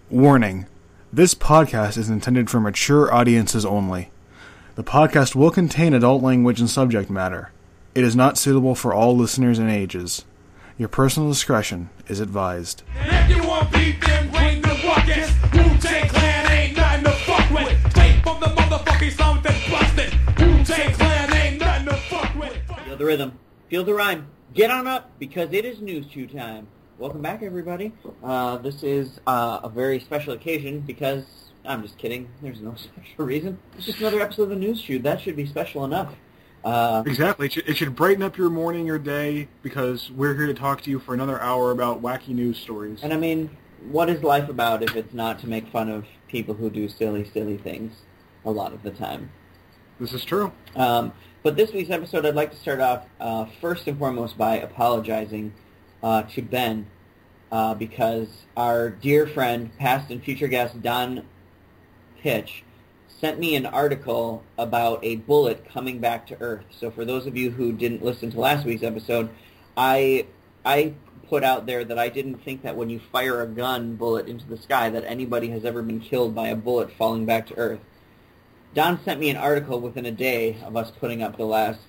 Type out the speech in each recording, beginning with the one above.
Warning: this podcast is intended for mature audiences only. The podcast will contain adult language and subject matter. It is not suitable for all listeners and ages. Your personal discretion is advised. If you want beef, then bring the ruckus. Wu-Tang Clan ain't nothing to fuck with. Straight from the motherfucking something busted. Wu-Tang Clan ain't nothing to fuck with. Feel the rhythm. Feel the rhyme. Get on up, because it is News Chew time. Welcome back, everybody. This is a very special occasion because, I'm just kidding, there's no special reason. It's just another episode of the News Chew. That should be special enough. Exactly. It should brighten up your morning, your day, because we're here to talk to you for another hour about wacky news stories. And I mean, what is life about if it's not to make fun of people who do silly, silly things a lot of the time? This is true. But this week's episode, I'd like to start off first and foremost by apologizing to Ben because our dear friend, past and future guest Don Pitch, sent me an article about a bullet coming back to Earth. So for those of you who didn't listen to last week's episode, I put out there that I didn't think that when you fire a gun bullet into the sky that anybody has ever been killed by a bullet falling back to Earth. Don sent me an article within a day of us putting up the last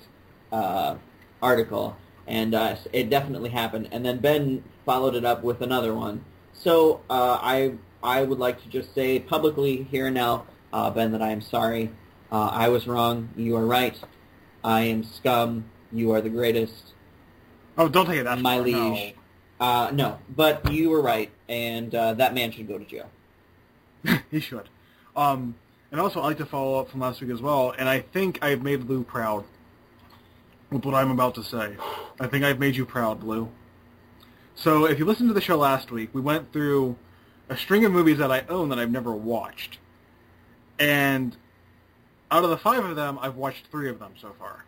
article, and it definitely happened. And then Ben followed it up with another one. So I would like to just say publicly here and now, Ben, that I am sorry. I was wrong. You are right. I am scum. You are the greatest. Oh, don't take it that my far. liege. No, but you were right, and that man should go to jail. He should. And also, I'd like to follow up from last week as well, and I think I've made Lou proud with what I'm about to say. I think I've made you proud, Lou. So, if you listened to the show last week, we went through a string of movies that I own that I've never watched. And out of the 5 of them, I've watched 3 of them so far.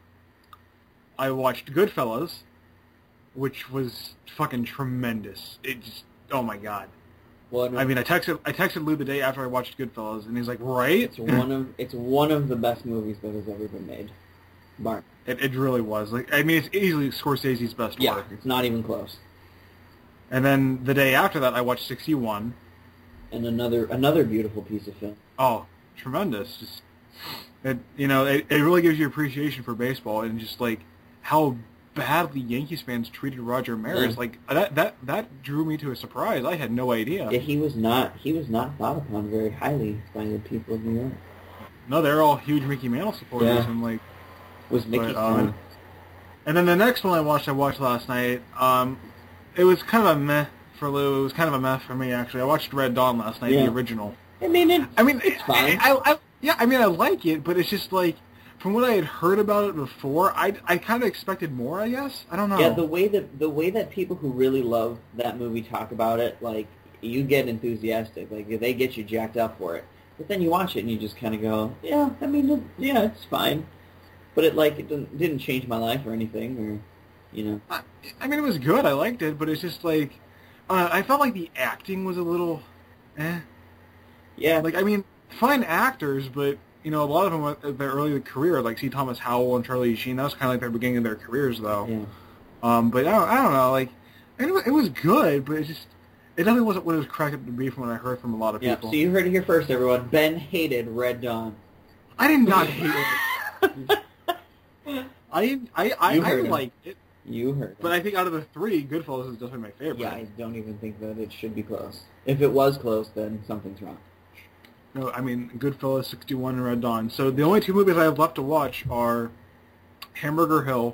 I watched Goodfellas, which was fucking tremendous. It just, oh my god. Well, no, I mean, I texted Lou the day after I watched Goodfellas, and he's like, right? it's one of the best movies that has ever been made. Bar. It really was. Like, I mean, it's easily Scorsese's best Yeah, work. it's not even close. And then the day after that, I watched 61. And another beautiful piece of film. Oh, tremendous! Just it really gives you appreciation for baseball and just like how badly Yankees fans treated Roger Maris. Yeah. Like that drew me to a surprise. I had no idea. Yeah, he was not thought upon very highly by the people of New York. No, they're all huge Mickey Mantle supporters, Yeah. and like. Was Mickey But, and then the next one I watched last night. It was kind of a meh for Lou. It was kind of a meh for me, actually. I watched Red Dawn last night, Yeah. the original. I mean, it's fine. I like it, but it's just like, from what I had heard about it before, I kind of expected more, I guess. I don't know. Yeah, the way that people who really love that movie talk about it, like, you get enthusiastic. Like, they get you jacked up for it. But then you watch it and you just kind of go, yeah, I mean, yeah, it's fine. But it didn't change my life or anything, or, you know. I mean, it was good. I liked it, but it's just like, I felt like the acting was a little, eh. Yeah. Like, I mean, fine actors, but, you know, a lot of them at their early career, like C. Thomas Howell and Charlie Sheen, that was kind of like their beginning of their careers, though. Yeah. But I don't know, like, it was good, but it definitely wasn't what it was cracked up to be from what I heard from a lot of Yeah, people. so you heard it here first, everyone. Ben hated Red Dawn. I did not hate it. I liked it, You heard it. but I think out of the 3, Goodfellas is definitely my favorite. Yeah, I don't even think that it should be close. If it was close, then something's wrong. No, I mean, Goodfellas, 61, and Red Dawn. So the only 2 movies I have left to watch are Hamburger Hill,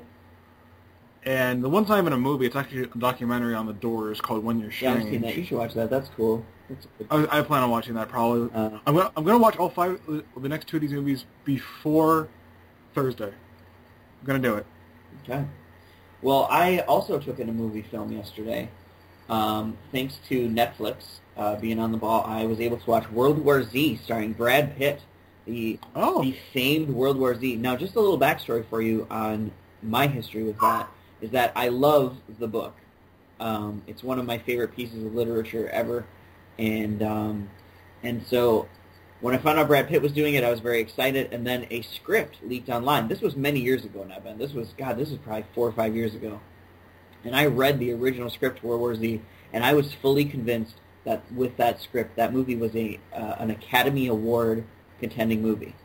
and the one time in a movie, it's actually a documentary on the Doors called When You're Yeah, I've Strange. seen that. You should watch that. That's cool. That's good. I plan on watching that probably. I'm gonna watch all 5 of the next 2 of these movies before Thursday. I'm gonna do it. Okay. Well, I also took in a movie film yesterday. Thanks to Netflix being on the ball, I was able to watch World War Z, starring Brad Pitt, the famed World War Z. Now, just a little backstory for you on my history with that is that I love the book. It's one of my favorite pieces of literature ever, and so when I found out Brad Pitt was doing it, I was very excited, and then a script leaked online. This was many years ago now, Ben. This was probably 4 or 5 years ago. And I read the original script, World War Z, and I was fully convinced that with that script, that movie was an Academy Award contending movie.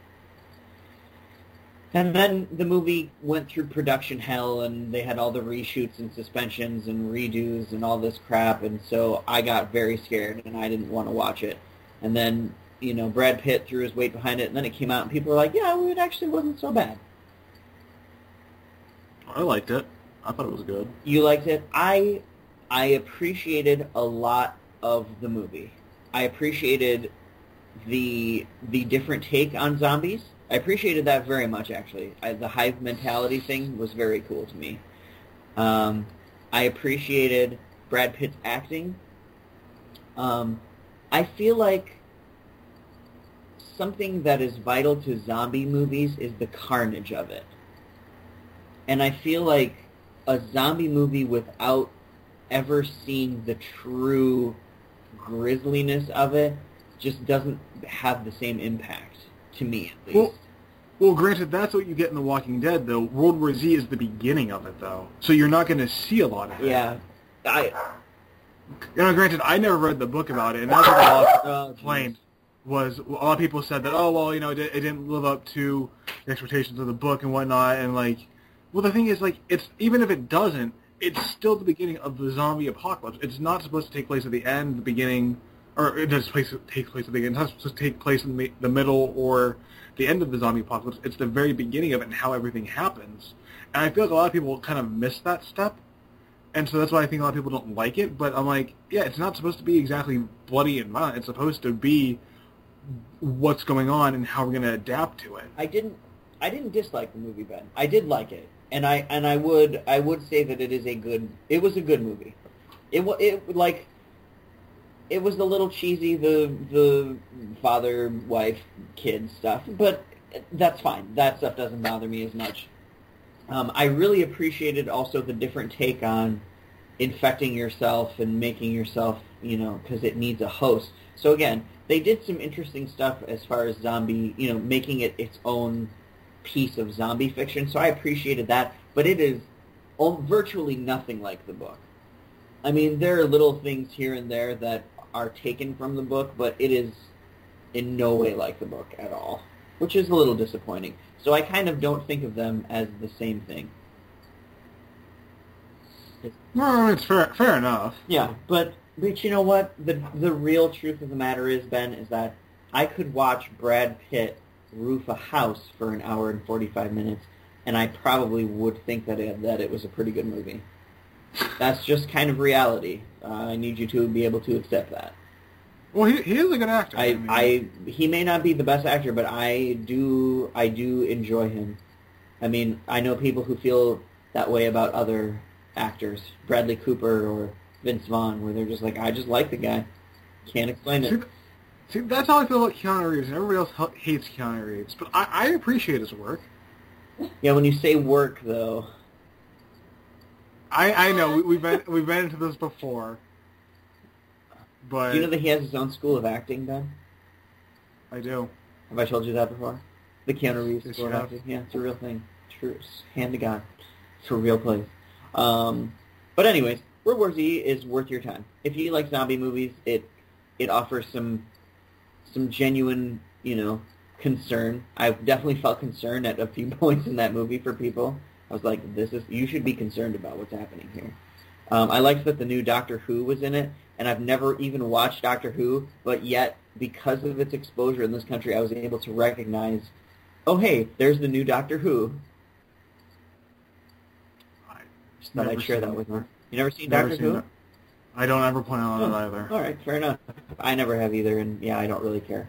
And then the movie went through production hell, and they had all the reshoots and suspensions and redos and all this crap, and so I got very scared, and I didn't want to watch it. And then, Brad Pitt threw his weight behind it, and then it came out, and people were like, yeah, it actually wasn't so bad. I liked it. I thought it was good. You liked it? I appreciated a lot of the movie. I appreciated the different take on zombies. I appreciated that very much, actually. The hive mentality thing was very cool to me. I appreciated Brad Pitt's acting. I feel like something that is vital to zombie movies is the carnage of it. And I feel like a zombie movie without ever seeing the true grisliness of it just doesn't have the same impact, to me at least. Well, granted, that's what you get in The Walking Dead, though. World War Z is the beginning of it, though. So you're not going to see a lot of it. Yeah. Granted, I never read the book about it, and that's what a lot of people complained. Was a lot of people said that, it didn't live up to the expectations of the book and whatnot, and well, the thing is, it's even if it doesn't, it's still the beginning of the zombie apocalypse. It's not supposed to take place at the end, the beginning, or it does take place at the beginning. It's not supposed to take place in the middle or the end of the zombie apocalypse. It's the very beginning of it and how everything happens. And I feel like a lot of people kind of miss that step, and so that's why I think a lot of people don't like it. But I'm like, yeah, it's not supposed to be exactly bloody and violent. It's supposed to be what's going on and how we're going to adapt to it. I didn't dislike the movie, Ben. I did like it. And I would say that it was a good movie. It was a little cheesy, the father, wife, kid stuff, but that's fine. That stuff doesn't bother me as much. I really appreciated also the different take on infecting yourself and making yourself, because it needs a host. So again, they did some interesting stuff as far as zombie, making it its own piece of zombie fiction, so I appreciated that, but it is virtually nothing like the book. I mean, there are little things here and there that are taken from the book, but it is in no way like the book at all, which is a little disappointing. So I kind of don't think of them as the same thing. No, it's fair enough. Yeah, but you know what? The real truth of the matter is, Ben, is that I could watch Brad Pitt roof a house for an hour and 45 minutes, and I probably would think that it was a pretty good movie. That's just kind of reality. I need you to be able to accept that. Well, he is a good actor. He may not be the best actor, but I do enjoy him. I mean, I know people who feel that way about other actors, Bradley Cooper or Vince Vaughn, where they're just like, I just like the guy. Can't explain it. See, that's how I feel about Keanu Reeves, and everybody else hates Keanu Reeves. But I appreciate his work. Yeah, when you say work, though... I know, we've been into this before. But... Do you know that he has his own school of acting, Ben? I do. Have I told you that before? The Keanu Reeves Yes, school of you have. acting? Yeah, it's a real thing. True. Hand to God. It's a real place. But anyways, World War Z is worth your time. If you like zombie movies, it offers some genuine, concern. I've definitely felt concern at a few points in that movie for people. I was like, you should be concerned about what's happening here. I liked that the new Doctor Who was in it, and I've never even watched Doctor Who, but yet, because of its exposure in this country, I was able to recognize, oh, hey, there's the new Doctor Who. Just thought I'd share that with you. You never seen Doctor Who? I don't ever plan on it either. All right, fair enough. I never have either, and yeah, I don't really care.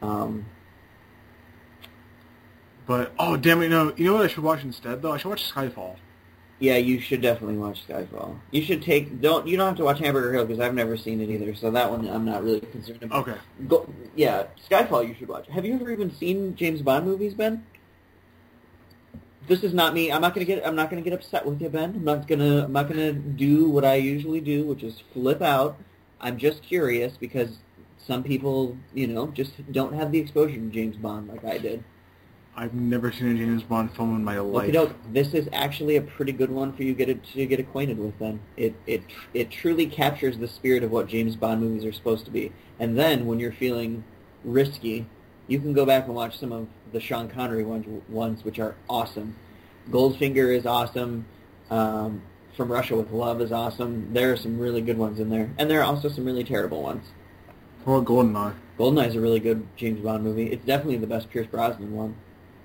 But, oh, damn it, no. You know what I should watch instead, though? I should watch Skyfall. Yeah, you should definitely watch Skyfall. You should you don't have to watch Hamburger Hill, because I've never seen it either, so that one I'm not really concerned about. Okay. Skyfall you should watch. Have you ever even seen James Bond movies, Ben? This is not me. I'm not gonna get upset with you, Ben. I'm not gonna do what I usually do, which is flip out. I'm just curious because some people, just don't have the exposure to James Bond like I did. I've never seen a James Bond film in my life. This is actually a pretty good one for you to get acquainted with. Then it truly captures the spirit of what James Bond movies are supposed to be. And then when you're feeling risky, you can go back and watch some of the Sean Connery ones, which are awesome. Goldfinger is awesome. From Russia with Love is awesome. There are some really good ones in there, and there are also some really terrible ones. Or GoldenEye. GoldenEye is a really good James Bond movie. It's definitely the best Pierce Brosnan one.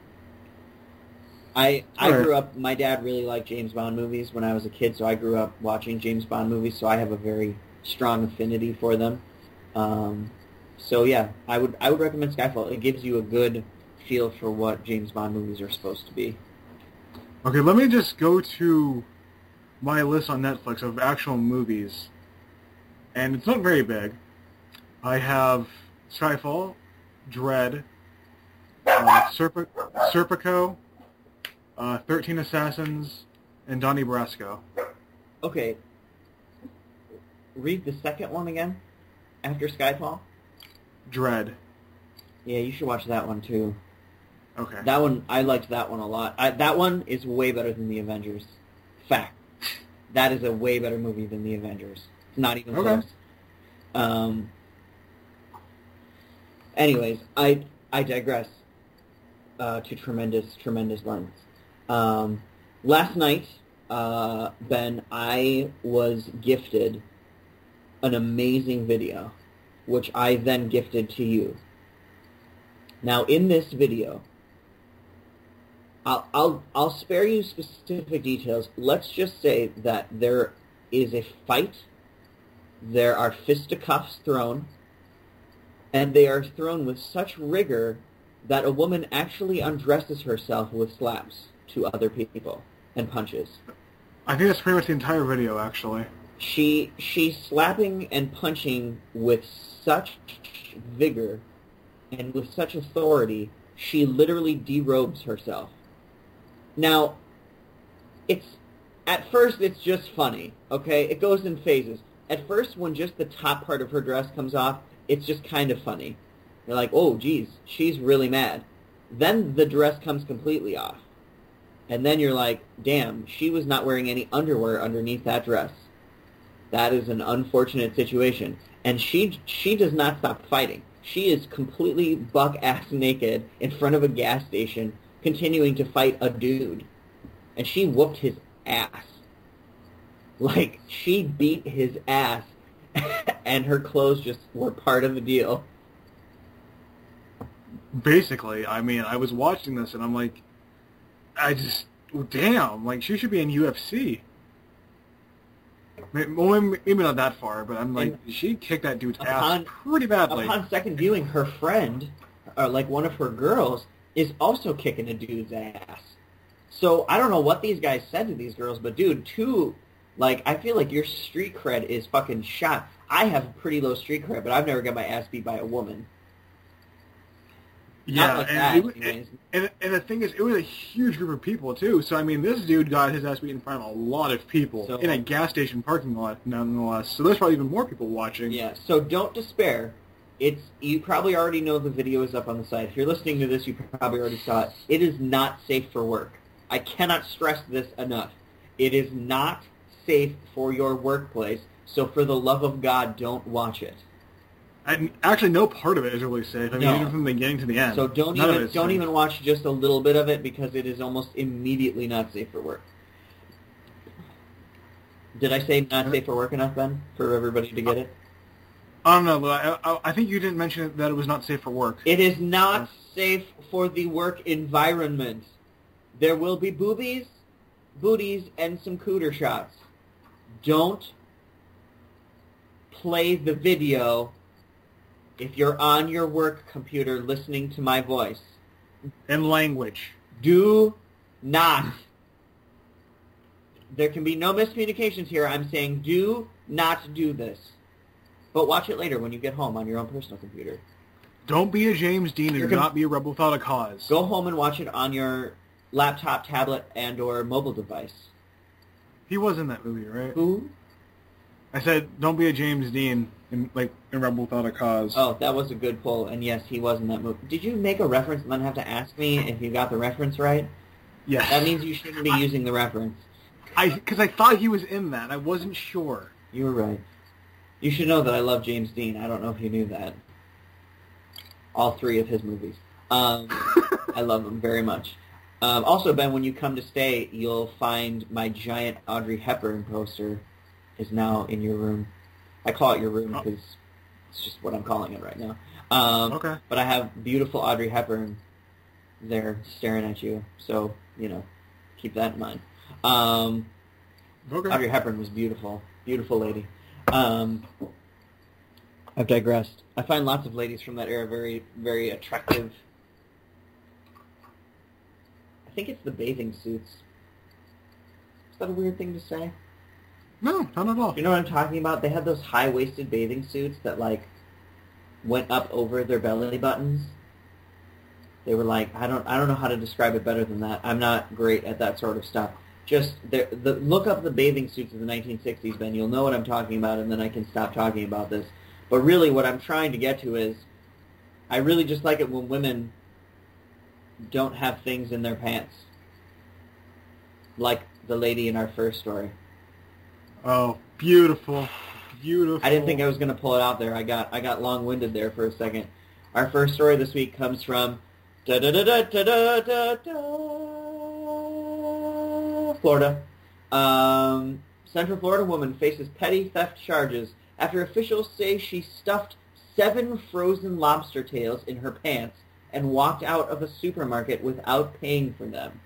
I grew up, my dad really liked James Bond movies when I was a kid, so I grew up watching James Bond movies, so I have a very strong affinity for them. So yeah, I would recommend Skyfall. It gives you a good feel for what James Bond movies are supposed to be. Okay, let me just go to my list on Netflix of actual movies, and it's not very big. I have Skyfall, Dread, Serpico, 13 Assassins, and Donnie Brasco. Okay. Read the second one again after Skyfall. Dread. Yeah, you should watch that one too. Okay. That one, I liked that one a lot. That one is way better than The Avengers. Fact. That is a way better movie than The Avengers. It's not even close. Anyways, I digress to tremendous lengths. Last night, Ben, I was gifted an amazing video, which I then gifted to you. Now, in this video, I'll spare you specific details. Let's just say that there is a fight, there are fisticuffs thrown, and they are thrown with such rigor that a woman actually undresses herself with slaps to other people and punches. I think that's pretty much the entire video, actually. She's slapping and punching with such vigor and with such authority, she literally derobes herself. Now, at first it's just funny, okay? It goes in phases. At first, when just the top part of her dress comes off, it's just kind of funny. You're like, oh, geez, she's really mad. Then the dress comes completely off. And then you're like, damn, she was not wearing any underwear underneath that dress. That is an unfortunate situation. And she does not stop fighting. She is completely buck-ass naked in front of a gas station, continuing to fight a dude. And she whooped his ass. Like, she beat his ass, and her clothes just were part of the deal. Basically, I mean, I was watching this, and I'm like, damn, like, she should be in UFC. Well, maybe not that far, but I'm like, she kicked that dude's ass pretty badly. Upon second viewing, her friend, or like one of her girls, is also kicking a dude's ass. So I don't know what these guys said to these girls, but dude, I feel like your street cred is fucking shot. I have pretty low street cred, but I've never got my ass beat by a woman. Yeah, and the thing is, it was a huge group of people, too. So, I mean, this dude got his ass beat in front of a lot of people in a gas station parking lot, nonetheless. So there's probably even more people watching. Yeah, so don't despair. You probably already know the video is up on the site. If you're listening to this, you probably already saw it. It is not safe for work. I cannot stress this enough. It is not safe for your workplace, so for the love of God, don't watch it. And actually, no part of it is really safe. I mean, even from the beginning to the end. So don't even watch just a little bit of it, because it is almost immediately not safe for work. Did I say not safe for work enough, Ben, for everybody to get it? I don't know, but I think you didn't mention that it was not safe for work. It is not safe for the work environment. There will be booties, and some cooter shots. Don't play the video if you're on your work computer listening to my voice. And language. Do not. There can be no miscommunications here. I'm saying do not do this. But watch it later when you get home on your own personal computer. Don't be a James Dean and do not be a rebel without a cause. Go home and watch it on your laptop, tablet, and or mobile device. He was in that movie, right? Who? I said, don't be a James Dean in Rebel Without a Cause. Oh, that was a good pull, and yes, he was in that movie. Did you make a reference and then have to ask me if you got the reference right? Yes. That means you shouldn't be using the reference. Because I thought he was in that. I wasn't sure. You were right. You should know that I love James Dean. I don't know if you knew that. All 3 of his movies. I love them very much. Also, Ben, when you come to stay, you'll find my giant Audrey Hepburn poster is now in your room. I call it your room because it's just what I'm calling it right now. Okay. But I have beautiful Audrey Hepburn there staring at you. So, keep that in mind. Okay. Audrey Hepburn was beautiful. Beautiful lady. I've digressed. I find lots of ladies from that era very, very attractive. I think it's the bathing suits. Is that a weird thing to say? No, not at all. You know what I'm talking about? They had those high-waisted bathing suits that, went up over their belly buttons. They were I don't know how to describe it better than that. I'm not great at that sort of stuff. Just look up the bathing suits of the 1960s, Ben. You'll know what I'm talking about, and then I can stop talking about this. But really, what I'm trying to get to is, I really just like it when women don't have things in their pants, like the lady in our first story. Oh, beautiful, beautiful. I didn't think I was going to pull it out there. I got long-winded there for a second. Our first story this week comes from Florida. Central Florida woman faces petty theft charges after officials say she stuffed 7 frozen lobster tails in her pants and walked out of a supermarket without paying for them.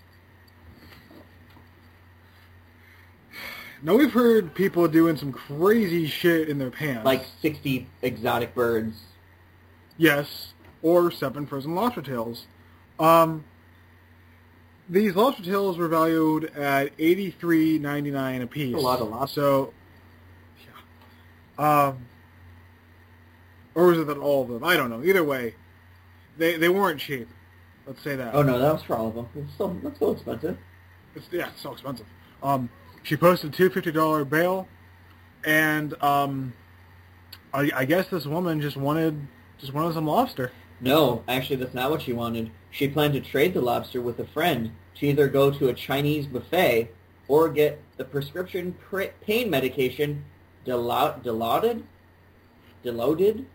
Now, we've heard people doing some crazy shit in their pants. Like 60 exotic birds. Yes, or 7 frozen lobster tails. These lobster tails were valued at $83.99 a piece. That's a lot of lobster. So, yeah. Or was it that all of them? I don't know. Either way, they weren't cheap. Let's say that. Oh no, that was for all of them. That's so expensive. It's so expensive. She posted $250 bail, and I guess this woman just wanted some lobster. No, actually, that's not what she wanted. She planned to trade the lobster with a friend to either go to a Chinese buffet or get the prescription pain medication Dilaudid? Dilaudid?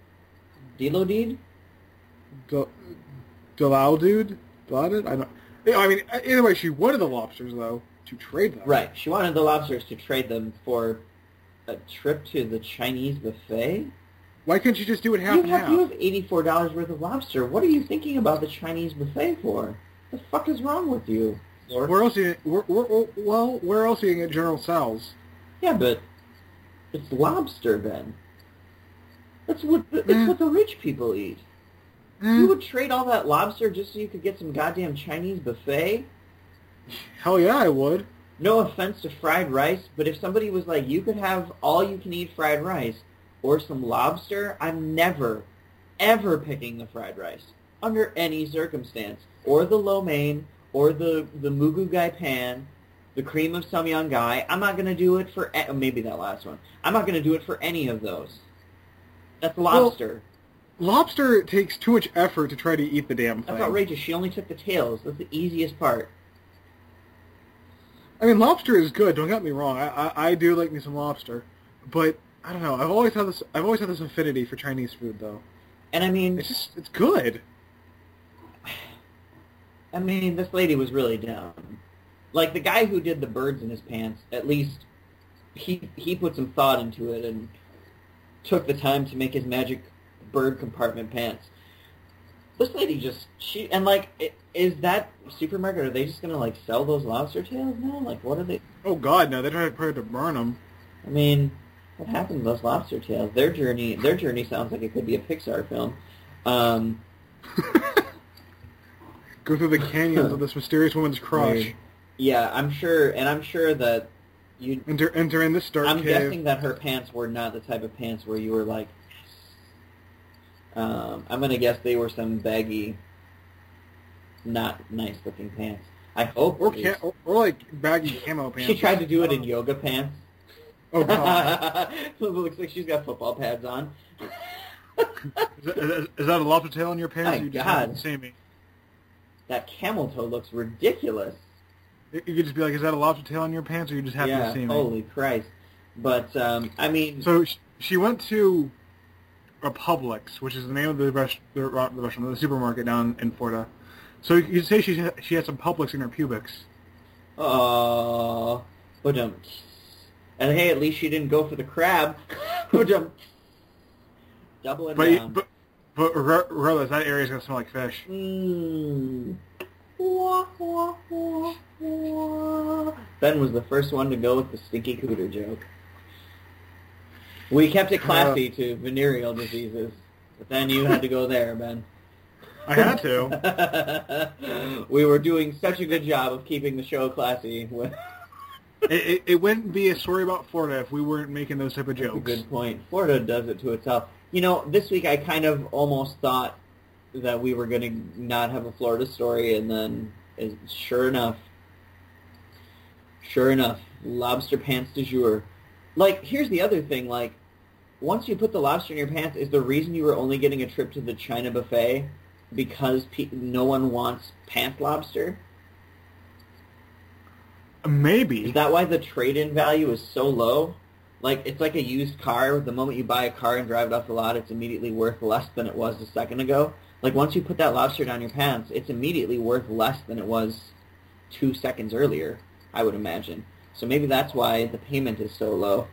I mean, either way, she wanted the lobsters, though, to trade them. Right. She wanted the lobsters to trade them for a trip to the Chinese buffet? Why couldn't you just do it half and half? You have $84 worth of lobster. What are you thinking about the Chinese buffet for? The fuck is wrong with you? Where else are you going at General Tso's? Yeah, but it's lobster, Ben. That's what the rich people eat. You would trade all that lobster just so you could get some goddamn Chinese buffet? Hell yeah, I would. No offense to fried rice, but if somebody was like, you could have all-you-can-eat fried rice or some lobster, I'm never, ever picking the fried rice under any circumstance. Or the lo mein, or the Mugu Gai pan, the cream of some young guy. I'm not going to do it for... maybe that last one. I'm not going to do it for any of those. That's lobster. Well, lobster takes too much effort to try to eat the damn thing. That's outrageous. She only took the tails. That's the easiest part. I mean, lobster is good. Don't get me wrong. I do like me some lobster, but I don't know. I've always had this affinity for Chinese food, though. And I mean, it's good. I mean, this lady was really down. Like the guy who did the birds in his pants. At least he put some thought into it and took the time to make his magic bird compartment pants. This lady is that supermarket, are they just going to, sell those lobster tails now? What are they... Oh, God, no. They're trying to burn them. I mean, what happened to those lobster tails? Their journey sounds like it could be a Pixar film. Go through the canyons of this mysterious woman's crotch. Weird. Yeah, I'm sure that you... Enter in this dark cave. I'm guessing that her pants were not the type of pants where you were like... I'm going to guess they were some baggy, not nice-looking pants. I hope. Or baggy camo pants. She tried to do it in yoga pants. Oh, God. It looks like she's got football pads on. Is that a lobster tail in your pants? My or you just God. haven't seen me? That camel toe looks ridiculous. You could just be like, is that a lobster tail in your pants, or you just happen to see me? Holy Christ. But, I mean... So she went to a Publix, which is the name of the restaurant, the supermarket down in Florida. So you could say she had some Publix in her pubics. Oh, and hey, at least she didn't go for the crab. Doubling down. But regardless, that area's gonna smell like fish. Ben was the first one to go with the stinky cooter joke. We kept it classy to venereal diseases, but then you had to go there, Ben. I had to. We were doing such a good job of keeping the show classy. It wouldn't be a story about Florida if we weren't making those type of jokes. That's a good point. Florida does it to itself. You know, this week I kind of almost thought that we were going to not have a Florida story, and then sure enough, lobster pants du jour. Like, here's the other thing, like, once you put the lobster in your pants, is the reason you were only getting a trip to the China buffet because no one wants pant lobster? Maybe. Is that why the trade-in value is so low? Like, it's like a used car. The moment you buy a car and drive it off the lot, it's immediately worth less than it was a second ago. Like, once you put that lobster down your pants, it's immediately worth less than it was 2 seconds earlier, I would imagine. So maybe that's why the payment is so low.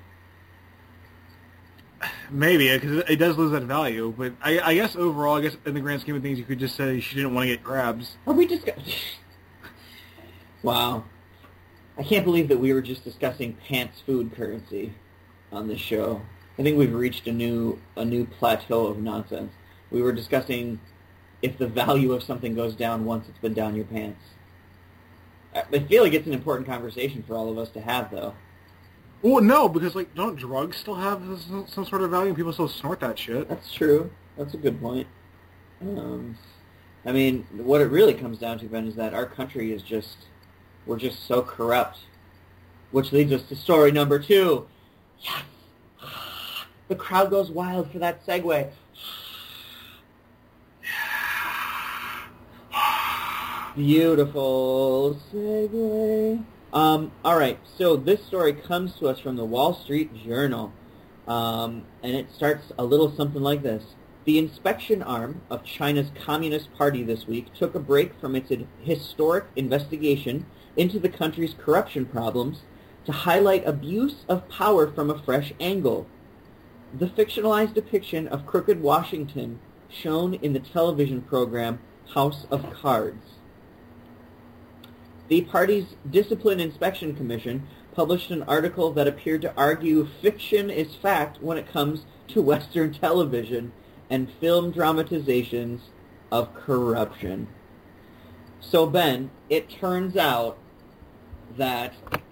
Maybe, because it does lose that value. But I guess overall, in the grand scheme of things, you could just say she didn't want to get crabs. Are we just... Wow. I can't believe that we were just discussing pants food currency on this show. I think we've reached a new plateau of nonsense. We were discussing if the value of something goes down once it's been down your pants. I feel like it's an important conversation for all of us to have, though. Well, no, because, like, don't drugs still have some sort of value and people still snort that shit? That's true. That's a good point. I mean, what it really comes down to, Ben, is that our country is just... We're just so corrupt. Which leads us to story number 2. Yes! The crowd goes wild for that segue. Beautiful segue. All right, so this story comes to us from the Wall Street Journal, and it starts a little something like this. The inspection arm of China's Communist Party this week took a break from its historic investigation into the country's corruption problems to highlight abuse of power from a fresh angle. The fictionalized depiction of crooked Washington shown in the television program House of Cards. The party's Discipline Inspection Commission published an article that appeared to argue fiction is fact when it comes to Western television and film dramatizations of corruption. So, Ben, it turns out that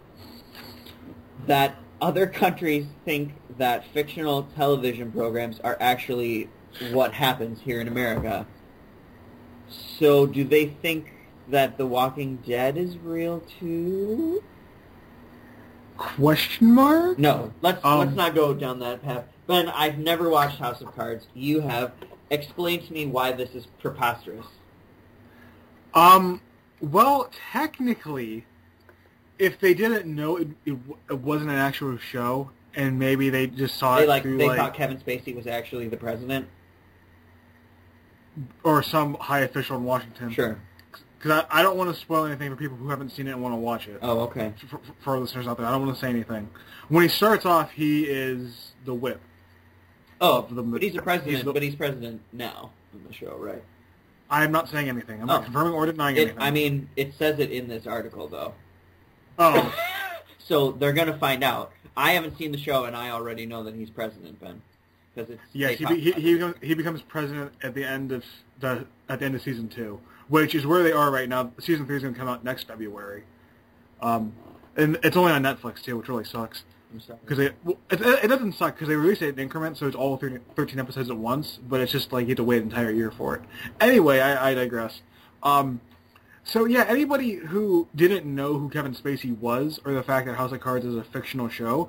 other countries think that fictional television programs are actually what happens here in America. So do they think that The Walking Dead is real too? Question mark? No, let's not go down that path. Ben, I've never watched House of Cards. You have. Explain to me why this is preposterous. Well, technically, if they didn't know it wasn't an actual show, and maybe they just saw it through, they thought Kevin Spacey was actually the president? Or some high official in Washington. Sure. Because I don't want to spoil anything for people who haven't seen it and want to watch it. Oh, okay. For listeners out there, I don't want to say anything. When he starts off, he is the whip. Oh, but he's the president, but he's president now in the show, right? I'm not saying anything. I'm not confirming or denying anything. I mean, it says it in this article, though. Oh. So they're going to find out. I haven't seen the show, and I already know that he's president, Ben. Because it's yes, he becomes president at the end of season 2, which is where they are right now. Season 3 is going to come out next February, and it's only on Netflix too, which really sucks. Because it doesn't suck because they release it in increments, so it's all 13 episodes at once. But it's just like you have to wait an entire year for it. Anyway, I digress. So yeah, anybody who didn't know who Kevin Spacey was, or the fact that House of Cards is a fictional show,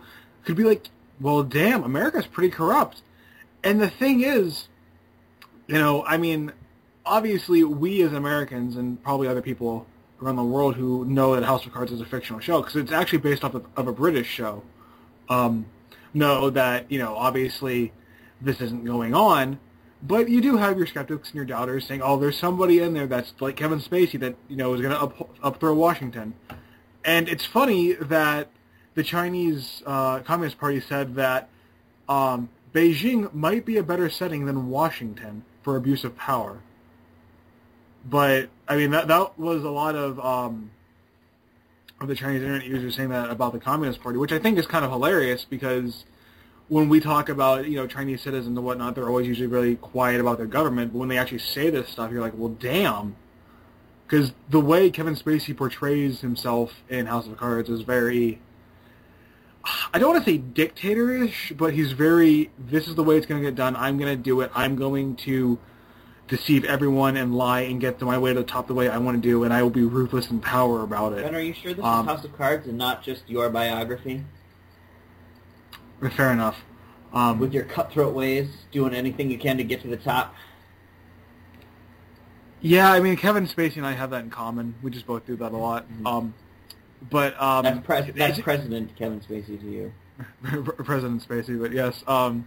could be like, well, damn, America's pretty corrupt. And the thing is, I mean, obviously we as Americans and probably other people around the world who know that House of Cards is a fictional show, because it's actually based off of a British show, know that, obviously this isn't going on, but you do have your skeptics and your doubters saying, oh, there's somebody in there that's like Kevin Spacey that, is going to upthrow Washington. And it's funny that the Chinese Communist Party said that Beijing might be a better setting than Washington for abuse of power. But, I mean, that was a lot of the Chinese internet users saying that about the Communist Party, which I think is kind of hilarious because when we talk about, Chinese citizens and whatnot, they're always usually really quiet about their government. But when they actually say this stuff, you're like, well, damn. Because the way Kevin Spacey portrays himself in House of Cards is very, I don't want to say dictatorish, but he's very, this is the way it's going to get done. I'm going to do it. I'm going to deceive everyone and lie and get to my way to the top the way I want to do, and I will be ruthless in power about it. Ben, are you sure this is House of Cards and not just your biography? Fair enough. With your cutthroat ways, doing anything you can to get to the top? Yeah, I mean, Kevin Spacey and I have that in common. We just both do that a lot. Mm-hmm. That's President Kevin Spacey to you. President Spacey, but yes.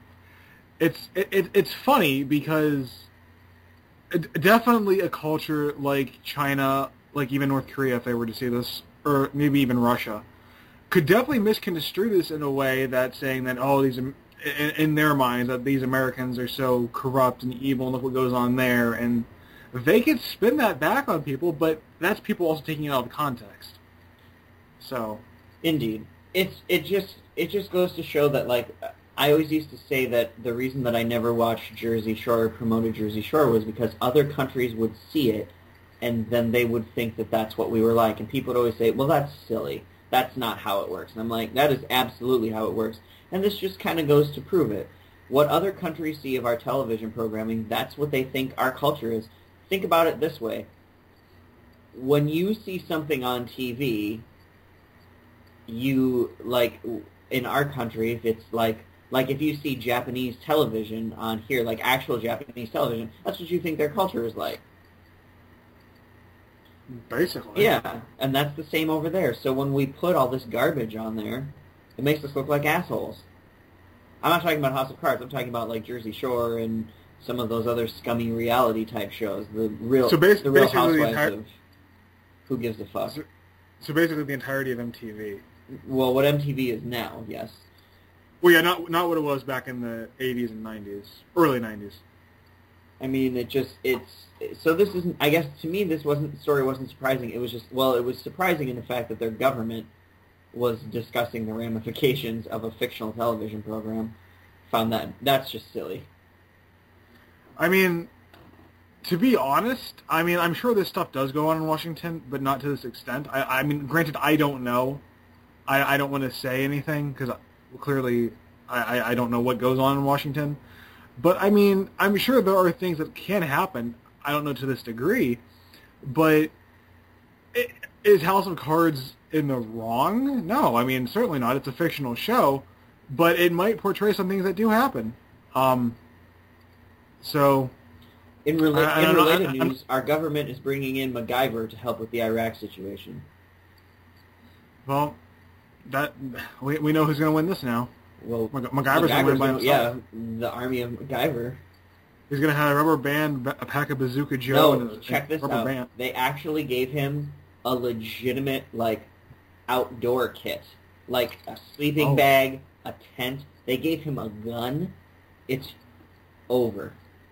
It's funny because definitely a culture like China, like even North Korea, if they were to see this, or maybe even Russia, could definitely misconstrue this in a way that's saying that, oh, these in their minds that these Americans are so corrupt and evil and look what goes on there, and they could spin that back on people, but that's people also taking it out of context. So, indeed, it just goes to show that, like, I always used to say that the reason that I never watched Jersey Shore or promoted Jersey Shore was because other countries would see it, and then they would think that that's what we were like, and people would always say, well, that's silly. That's not how it works. And I'm like, that is absolutely how it works. And this just kind of goes to prove it. What other countries see of our television programming, that's what they think our culture is. Think about it this way. When you see something on TV, you, like, in our country, if it's like if you see Japanese television on here, like actual Japanese television, that's what you think their culture is like. Basically. Yeah, and that's the same over there. So when we put all this garbage on there, it makes us look like assholes. I'm not talking about House of Cards. I'm talking about like Jersey Shore and some of those other scummy reality type shows. The real Housewives of Who Gives a Fuck. So basically the entirety of MTV. Well, what MTV is now, yes. Well, yeah, not what it was back in the 80s and 90s, early 90s. I mean, so this isn't, I guess, to me, the story wasn't surprising. It was just, well, it was surprising in the fact that their government was discussing the ramifications of a fictional television program. Found that's just silly. I mean, to be honest, I'm sure this stuff does go on in Washington, but not to this extent. I mean, granted, I don't know. I don't want to say anything, because clearly I don't know what goes on in Washington. But, I mean, I'm sure there are things that can happen. I don't know to this degree. But is House of Cards in the wrong? No, I mean, certainly not. It's a fictional show. But it might portray some things that do happen. So... In related news, our government is bringing in MacGyver to help with the Iraq situation. Well, we know who's going to win this now. Well, MacGyver's going to win by himself. Yeah, the army of MacGyver. He's going to have a rubber band, a pack of Bazooka Joe, and check this out. Band. They actually gave him a legitimate, like, outdoor kit. Like a sleeping bag, a tent. They gave him a gun. It's over.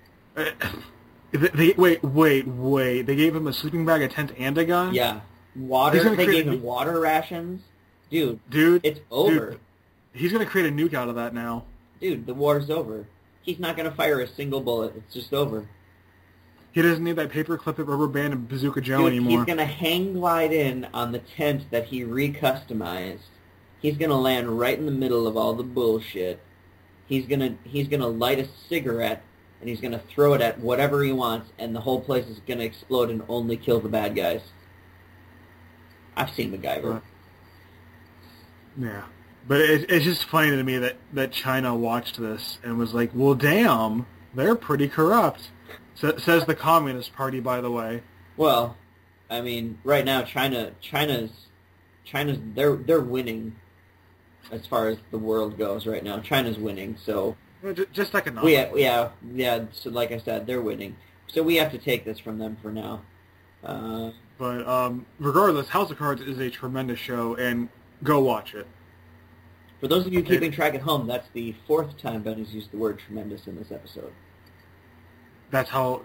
Wait. They gave him a sleeping bag, a tent, and a gun? Yeah. Water. They gave him water rations. Dude, it's over. Dude, he's going to create a nuke out of that now. Dude, the war's over. He's not going to fire a single bullet. It's just over. He doesn't need that paperclip, rubber band, and Bazooka Joe anymore. He's going to hang glide in on the tent that he recustomized. He's going to land right in the middle of all the bullshit. He's going to light a cigarette, and he's going to throw it at whatever he wants, and the whole place is going to explode and only kill the bad guys. I've seen MacGyver. Yeah. But it's just funny to me that China watched this and was like, well, damn, they're pretty corrupt. Says the Communist Party, by the way. Well, I mean, right now China's they're winning as far as the world goes right now. China's winning, so just economically. Yeah. So like I said, they're winning. So we have to take this from them for now. But regardless, House of Cards is a tremendous show, and go watch it. For those of you keeping track at home, that's the 4th time Ben has used the word tremendous in this episode. That's how...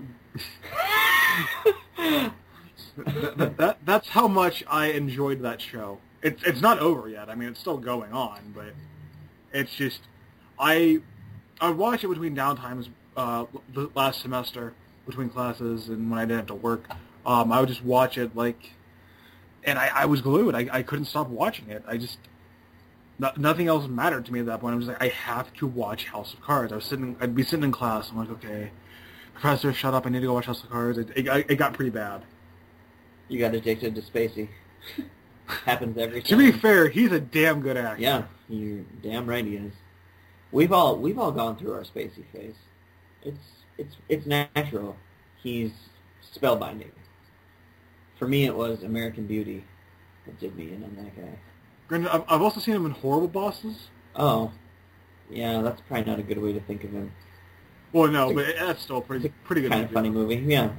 that's how much I enjoyed that show. It's not over yet. I mean, it's still going on, but it's just... I watched it between downtimes last semester, between classes, and when I didn't have to work. I would just watch it, and I was glued. I couldn't stop watching it. Nothing else mattered to me at that point. I was like, I have to watch House of Cards. I'd be sitting in class. I'm like, okay, professor, shut up. I need to go watch House of Cards. It got pretty bad. You got addicted to Spacey. Happens every time. To be fair, he's a damn good actor. Yeah, you're damn right he is. We've all gone through our Spacey phase. It's natural. He's spellbinding. For me, it was American Beauty that did me in on that guy. Granted, I've also seen him in Horrible Bosses. Oh, yeah, that's probably not a good way to think of him. Well, no, but that's still a pretty good. Kind of funny movie. Yeah,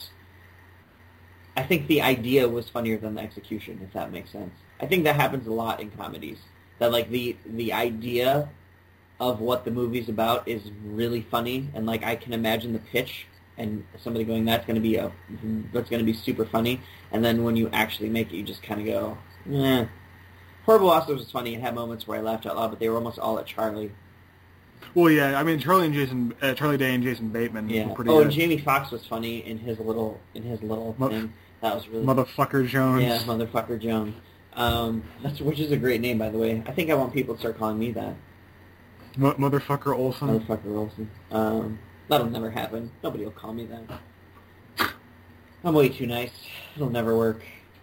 I think the idea was funnier than the execution, if that makes sense. I think that happens a lot in comedies. That the idea of what the movie's about is really funny, and I can imagine the pitch and somebody going, that's going to be super funny, and then when you actually make it, you just kind of go, eh. Horrible Bosses was funny. It had moments where I laughed out loud, but they were almost all at Charlie. Well, yeah, I mean Charlie Day and Jason Bateman were pretty good. And Jamie Foxx was funny in his little thing. That was really Motherfucker Jones. Yeah, Motherfucker Jones. Which is a great name, by the way. I think I want people to start calling me that. Motherfucker Olsen. Motherfucker Olsen. That'll never happen. Nobody will call me that. I'm way too nice. It'll never work.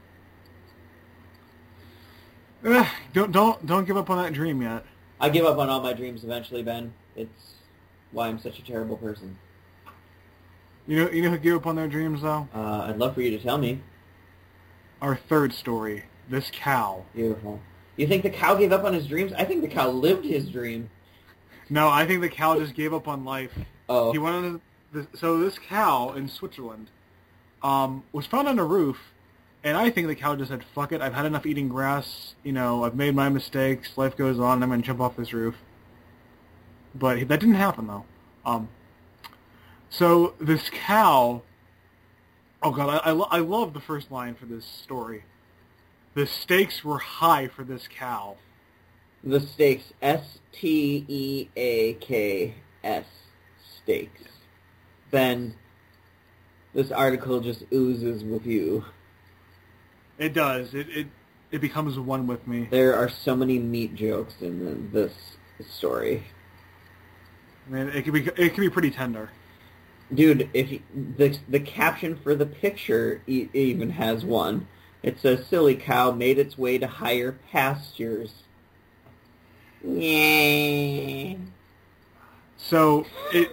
Don't give up on that dream yet. I give up on all my dreams eventually, Ben. It's why I'm such a terrible person. You know who gave up on their dreams, though? I'd love for you to tell me. Our third story, this cow. Beautiful. You think the cow gave up on his dreams? I think the cow lived his dream. No, I think the cow just gave up on life. Oh. He went on so this cow in Switzerland was found on a roof, and I think the cow just said, fuck it, I've had enough eating grass, I've made my mistakes, life goes on, I'm going to jump off this roof. But that didn't happen, though. So this cow, oh god, I love the first line for this story. The stakes were high for this cow. The stakes, Steaks, stakes. Ben, this article just oozes with you. It does. It becomes one with me. There are so many meat jokes in this story. I mean, it can be pretty tender. Dude, the caption for the picture even has one. It says, "Silly cow made its way to higher pastures." Yeah. So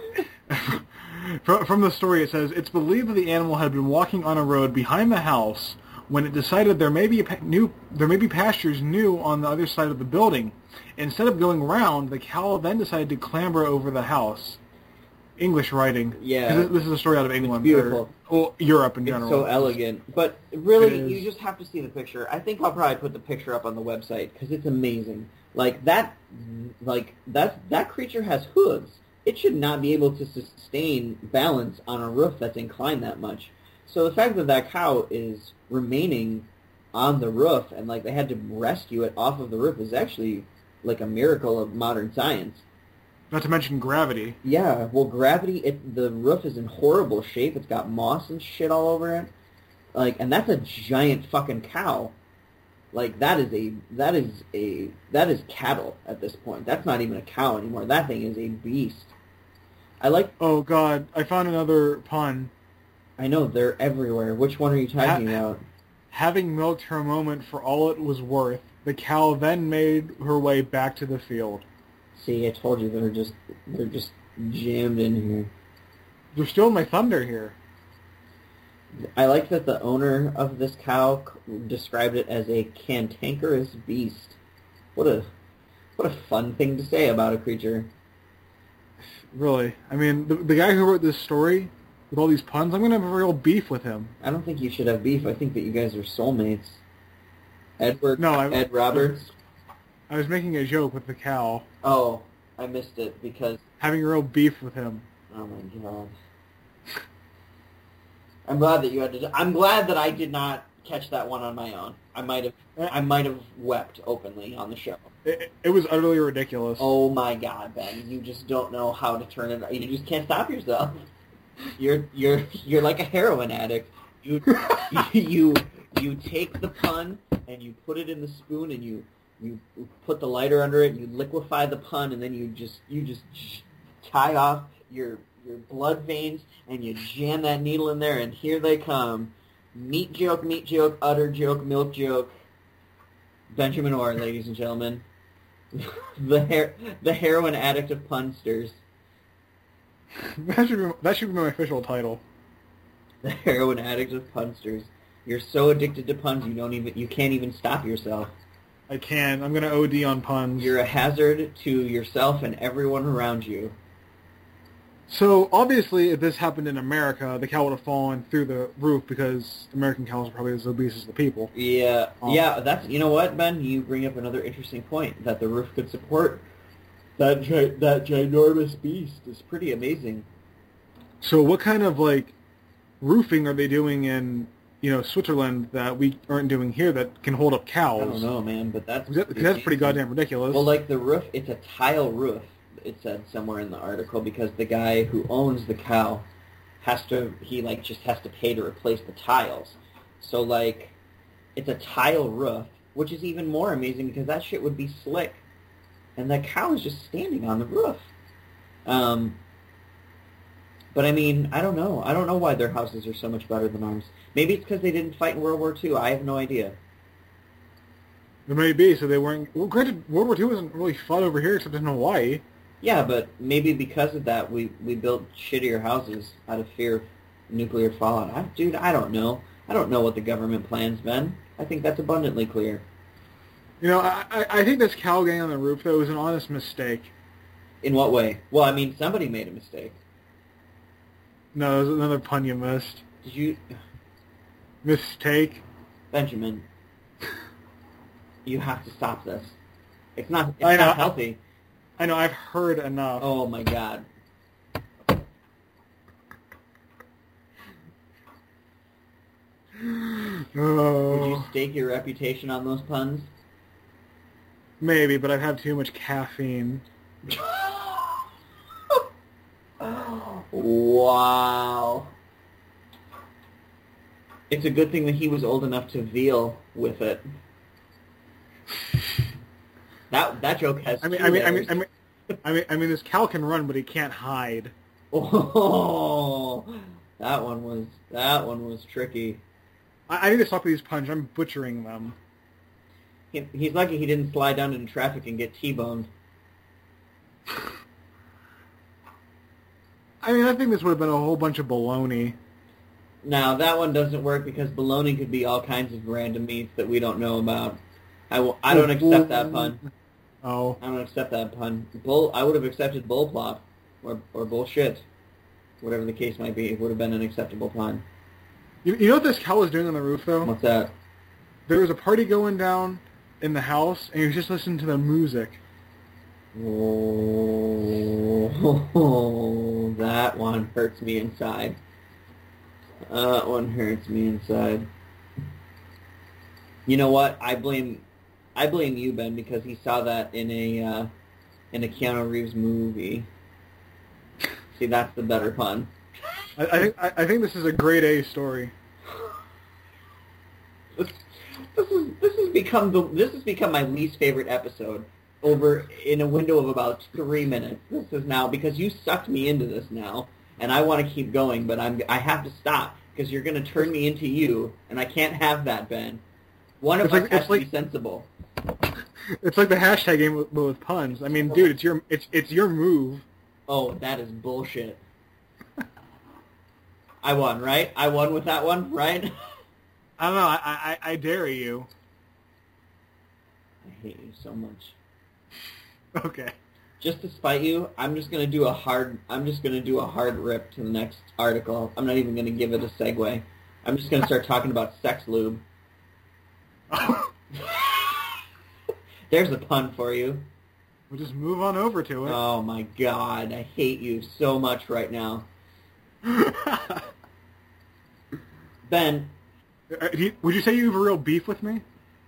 from the story, it says it's believed that the animal had been walking on a road behind the house when it decided there may be pastures new on the other side of the building. Instead of going round, the cow then decided to clamber over the house. English writing. Yeah. This is a story out of England. It's beautiful. Or Europe in general. It's so elegant. But really, you just have to see the picture. I think I'll probably put the picture up on the website because it's amazing. That creature has hooves. It should not be able to sustain balance on a roof that's inclined that much. So the fact that cow is remaining on the roof and they had to rescue it off of the roof is actually a miracle of modern science. Not to mention gravity. Yeah, well, gravity, the roof is in horrible shape. It's got moss and shit all over it. And that's a giant fucking cow. That is cattle at this point. That's not even a cow anymore. That thing is a beast. Oh god, I found another pun. I know, they're everywhere. Which one are you talking about? Having milked her moment for all it was worth, the cow then made her way back to the field. See, I told you they're just jammed in here. They're stealing my thunder here. I like that the owner of this cow described it as a cantankerous beast. What a fun thing to say about a creature. Really. I mean, the guy who wrote this story with all these puns, I'm going to have a real beef with him. I don't think you should have beef. I think that you guys are soulmates. Ed Roberts? I was making a joke with the cow. Oh, I missed it because... Having a real beef with him. Oh my god. I'm glad that you had to... I'm glad that I did not catch that one on my own. I might have wept openly on the show. It was utterly ridiculous. Oh my god, Ben. You just don't know how to turn it... You just can't stop yourself. You're like a heroin addict. You take the pun and you put it in the spoon and you put the lighter under it and you liquefy the pun and then you just tie off your blood veins and you jam that needle in there and here they come. Meat joke, utter joke, milk joke. Benjamin Orr, ladies and gentlemen. the heroin addict of punsters. That should be my official title. The heroin addict of punsters. You're so addicted to puns you can't even stop yourself. I can. I'm going to OD on puns. You're a hazard to yourself and everyone around you. So, obviously, if this happened in America, the cow would have fallen through the roof because American cows are probably as obese as the people. Yeah, that's... You know what, Ben? You bring up another interesting point, that the roof could support that ginormous beast. It's pretty amazing. So what kind of, roofing are they doing in, Switzerland that we aren't doing here that can hold up cows? I don't know, man, but that's pretty goddamn ridiculous. Well, the roof, it's a tile roof, it said somewhere in the article, because the guy who owns the cow just has to pay to replace the tiles. So, it's a tile roof, which is even more amazing because that shit would be slick. And that cow is just standing on the roof. But, I mean, I don't know. I don't know why their houses are so much better than ours. Maybe it's because they didn't fight in World War II. I have no idea. There may be, so they weren't... Well, granted, World War II wasn't really fought over here except in Hawaii. Yeah, but maybe because of that, we built shittier houses out of fear of nuclear fallout. I don't know. I don't know what the government plans, Ben. I think that's abundantly clear. I think this cow getting on the roof, though, was an honest mistake. In what way? Well, I mean, somebody made a mistake. No, there's another pun you missed. Did you... Mistake? Benjamin, you have to stop this. It's not healthy. I know, I've heard enough. Oh, my God. Oh. Would you stake your reputation on those puns? Maybe, but I've had too much caffeine. Wow. It's a good thing that he was old enough to veal with it. That joke has. I mean, this cow can run, but he can't hide. Oh, that one was tricky. I need to stop these puns. I'm butchering them. He's lucky he didn't slide down into traffic and get T-boned. I mean, I think this would have been a whole bunch of baloney. Now, that one doesn't work because baloney could be all kinds of random meats that we don't know about. I don't accept that pun. Oh. I don't accept that pun. I would have accepted bullplop or bullshit. Whatever the case might be, it would have been an acceptable pun. You know what this cow was doing on the roof, though? What's that? There was a party going down in the house, and he was just listening to the music. Oh, that one hurts me inside. That one hurts me inside. You know what? I blame you, Ben, because he saw that in a Keanu Reeves movie. See, that's the better pun. I think this is a grade A story. This has become my least favorite episode over in a window of about 3 minutes. This is now because you sucked me into this now, and I want to keep going, but I have to stop because you're going to turn me into you, and I can't have that, Ben. One of us has to be sensible. It's like the hashtag game with puns. I mean, dude, it's your move. Oh, that is bullshit. I won, right? I won with that one, right? I don't know. I dare you. I hate you so much. Okay. Just to spite you, I'm just gonna do a hard rip to the next article. I'm not even gonna give it a segue. I'm just gonna start talking about sex lube. There's a pun for you. We'll just move on over to it. Oh my god, I hate you so much right now. Ben. Would you say you have a real beef with me?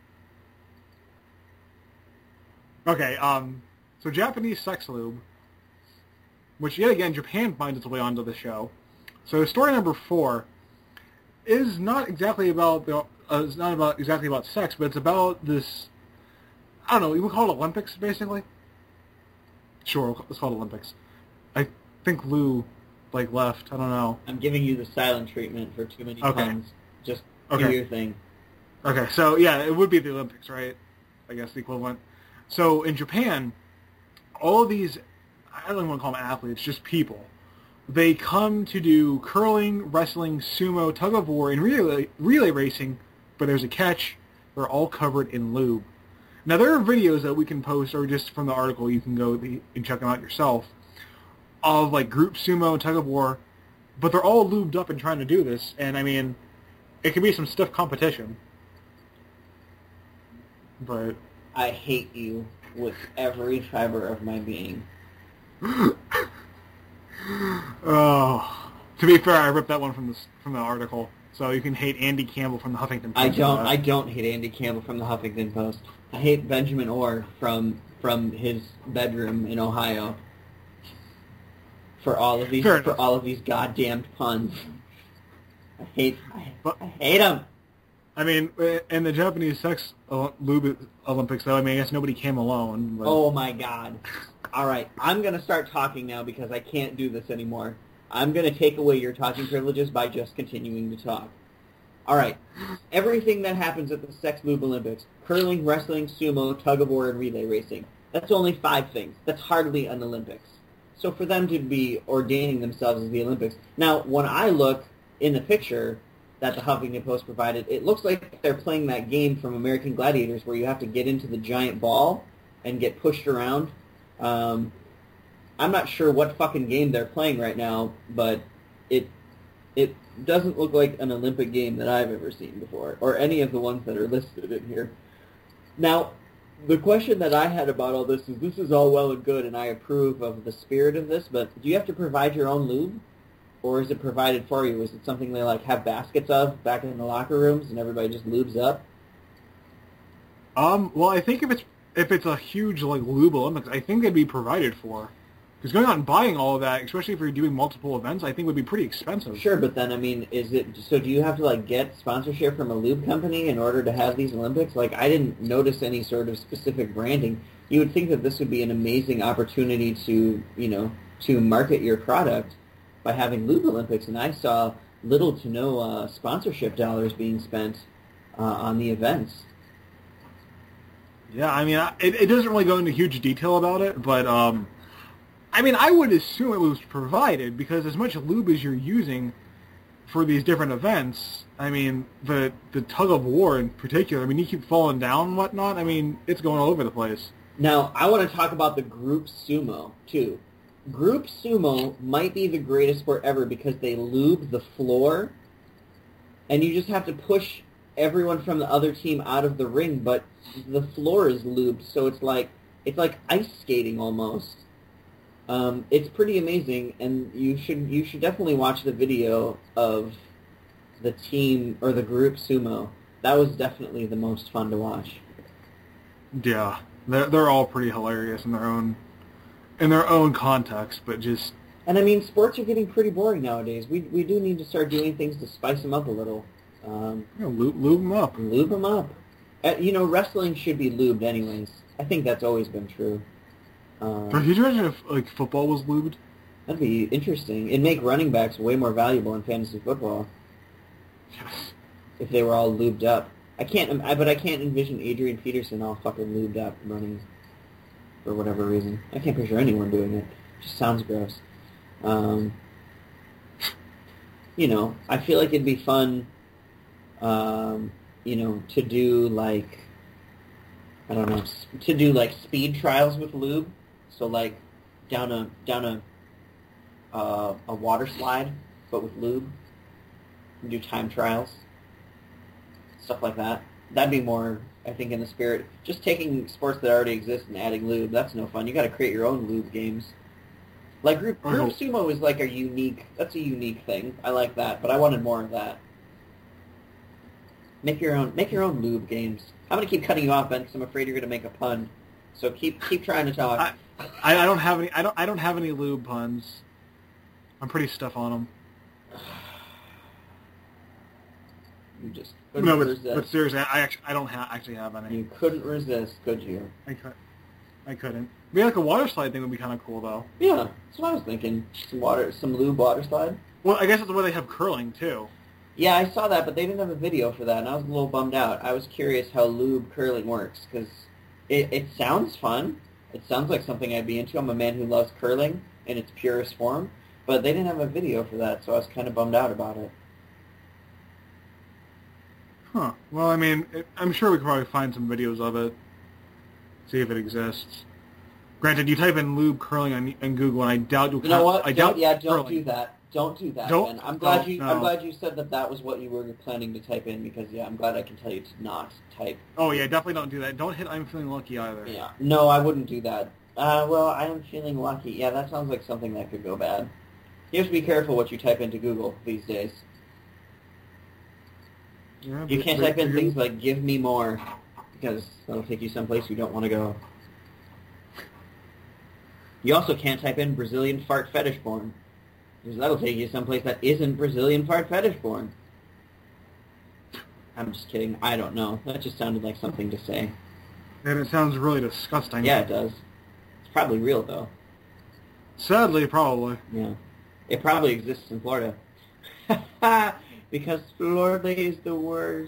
Okay, so Japanese sex lube, which yet again Japan finds its way onto the show. So story number 4 is not exactly about exactly about sex, but it's about this. I don't know. We would call it Olympics, basically. Sure, let's call it Olympics. I think Lou left. I don't know. I'm giving you the silent treatment for too many puns. Just do your thing. Okay, so yeah, it would be the Olympics, right? I guess the equivalent. So in Japan, all of these, I don't even want to call them athletes, just people. They come to do curling, wrestling, sumo, tug of war, and relay racing, but there's a catch. They're all covered in lube. Now, there are videos that we can post, or just from the article, you can go and check them out yourself, of group sumo and tug of war, but they're all lubed up and trying to do this, and I mean, it can be some stiff competition. But I hate you with every fiber of my being. Oh, to be fair, I ripped that one from the article, so you can hate Andy Campbell from the Huffington Post. I don't hate Andy Campbell from the Huffington Post. I hate Benjamin Orr from his bedroom in Ohio for all of these goddamned puns. I hate him. I mean, in the Japanese sex lube Olympics, though, I mean, I guess nobody came alone. But... Oh my god! All right, I'm gonna start talking now because I can't do this anymore. I'm gonna take away your talking privileges by just continuing to talk. All right, everything that happens at the Sex Lube Olympics, curling, wrestling, sumo, tug-of-war, and relay racing, that's only 5 things. That's hardly an Olympics. So for them to be ordaining themselves as the Olympics... Now, when I look in the picture that the Huffington Post provided, it looks like they're playing that game from American Gladiators where you have to get into the giant ball and get pushed around. I'm not sure what fucking game they're playing right now, but it doesn't look like an Olympic game that I've ever seen before, or any of the ones that are listed in here. Now, the question that I had about all this is all well and good, and I approve of the spirit of this, but do you have to provide your own lube? Or is it provided for you? Is it something they have baskets of back in the locker rooms and everybody just lubes up? Well, I think if it's a huge lube Olympics, I think they'd be provided for. Because going out and buying all of that, especially if you're doing multiple events, I think would be pretty expensive. Sure, but then, I mean, so do you have to, get sponsorship from a lube company in order to have these Olympics? I didn't notice any sort of specific branding. You would think that this would be an amazing opportunity to market your product by having Lube Olympics, and I saw little to no sponsorship dollars being spent on the events. Yeah, I mean, it doesn't really go into huge detail about it, but I mean, I would assume it was provided, because as much lube as you're using for these different events, I mean, the tug of war in particular, I mean, you keep falling down and whatnot, I mean, it's going all over the place. Now, I want to talk about the group sumo, too. Group sumo might be the greatest sport ever because they lube the floor, and you just have to push everyone from the other team out of the ring, but the floor is lubed, so it's like ice skating almost. It's pretty amazing, and you should definitely watch the video of the team or the group sumo. That was definitely the most fun to watch. Yeah, they're all pretty hilarious in their own context, but just... And I mean, sports are getting pretty boring nowadays. We do need to start doing things to spice them up a little. Lube them up. Lube them up. Wrestling should be lubed anyways. I think that's always been true. Could you imagine if football was lubed? That'd be interesting. It'd make running backs way more valuable in fantasy football. Yes. If they were all lubed up. I can't envision Adrian Peterson all fucking lubed up running for whatever reason. I can't picture anyone doing it. It just sounds gross. You know, I feel like it'd be fun, you know, to do like, I don't know, to do like speed trials with lube. So like down a water slide, but with lube. And do time trials. Stuff like that. That'd be more, I think, in the spirit. Just taking sports that already exist and adding lube, that's no fun. You got to create your own lube games. Like group sumo is like a unique thing. I like that, but I wanted more of that. Make your own lube games. I'm gonna keep cutting you off, Ben, because I'm afraid you're gonna make a pun. So keep trying to talk. I don't have any. I don't have any lube puns. I'm pretty stuff on them. You just No, couldn't resist. but seriously, I don't actually have any. You couldn't resist, could you? I couldn't. Maybe like a water slide thing would be kind of cool though. Yeah, that's what I was thinking. Some lube water slide. Well, I guess that's where they have curling too. Yeah, I saw that, but they didn't have a video for that, and I was a little bummed out. I was curious how lube curling works, because it sounds fun. It sounds like something I'd be into. I'm a man who loves curling in its purest form, but they didn't have a video for that, so I was kind of bummed out about it. Huh. Well, I mean, I'm sure we could probably find some videos of it. See if it exists. Granted, you type in lube curling on Google, and I doubt you'll. You know what? Don't curling. do that. Don't do that, Don't- Ben. I'm glad no. you said that was what you were planning to type in, because I'm glad I can tell you to not type. Oh yeah, definitely don't do that. Don't hit I'm feeling lucky either. Yeah. No, I wouldn't do that. Well, I am feeling lucky. Yeah, that sounds like something that could go bad. You have to be careful what you type into Google these days. Yeah, You can't type in things like "give me more," because that'll take you someplace you don't want to go. You also can't type in Brazilian fart fetish porn, because that'll take you someplace that isn't Brazilian fart fetish porn. I'm just kidding. I don't know. That just sounded like something to say. And it sounds really disgusting. Yeah, it does. It's probably real, though. Sadly, probably. Yeah. It probably exists in Florida. Because Florida is the worst.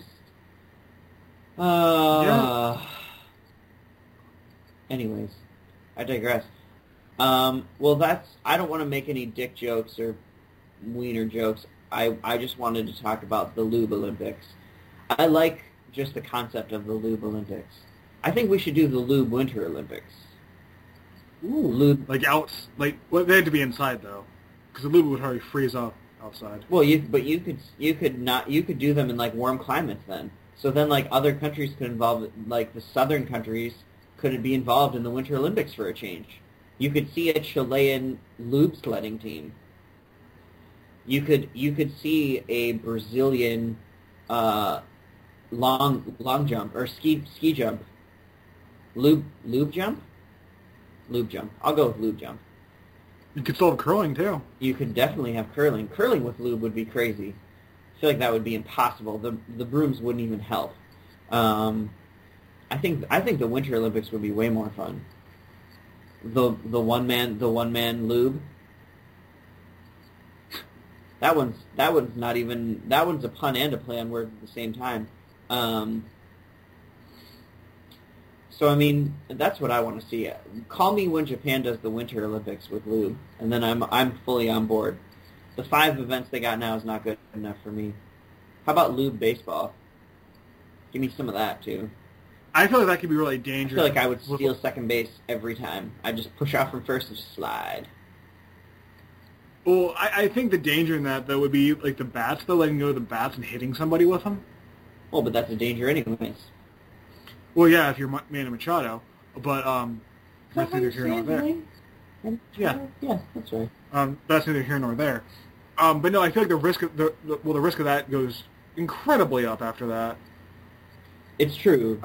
Anyways, I digress. Well, I don't want to make any dick jokes or wiener jokes. I just wanted to talk about the Lube Olympics. I like just the concept of the Lube Olympics. I think we should do the Lube Winter Olympics. Ooh, lube. Well, they had to be inside though, because the lube would hardly freeze up outside. Well, you could do them in like warm climates then. So then like other countries could involve, like the southern countries could be involved in the Winter Olympics for a change. You could see a Chilean lube sledding team. You could see a Brazilian long jump or ski jump. Lube jump? Lube jump. I'll go with lube jump. You could still have curling too. You could definitely have curling. Curling with lube would be crazy. I feel like that would be impossible. The brooms wouldn't even help. I think the Winter Olympics would be way more fun. The one man lube. That one's a pun and a play on words at the same time. So I mean, that's what I want to see. Call me when Japan does the Winter Olympics with lube, and then I'm fully on board. The 5 events they got now is not good enough for me. How about lube baseball? Give me some of that too. I feel like that could be really I dangerous. feel like I would steal second base every time. I'd just push off from first and just slide. Well, I think the danger in that though would be like the bats, though, letting go of the bats and hitting somebody with them. Well, but that's a danger anyways. Well, yeah, if you're Manny Machado, but that's neither here nor there. Yeah. Yeah, that's right. That's neither here nor there. But no, I feel like the risk of the risk of that goes incredibly up after that. It's true.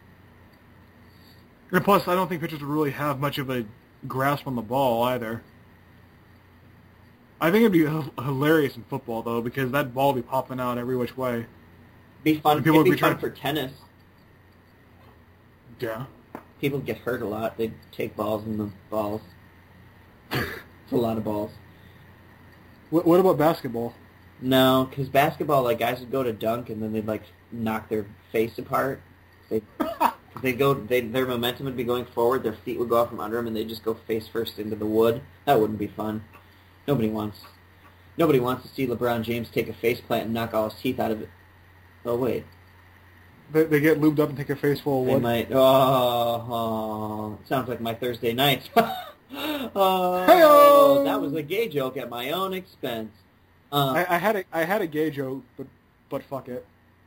And plus, I don't think pitchers would really have much of a grasp on the ball either. I think it'd be hilarious in football though, because that ball would be popping out every which way. Be fun. And people It'd would be be fun trying- for tennis. Yeah. People get hurt a lot. They take balls in the balls. It's a lot of balls. What about basketball? No, because basketball, like, guys would go to dunk and then they'd, like, knock their face apart. Their momentum would be going forward, their feet would go out from under them, and they'd just go face first into the wood. That wouldn't be fun. Nobody wants to see LeBron James take a face plant and knock all his teeth out of it. Oh, wait. They get lubed up and take a face full of They wood. might. Oh, sounds like my Thursday nights. Oh, Hey-o! that was a gay joke at my own expense. I had a gay joke, but fuck it.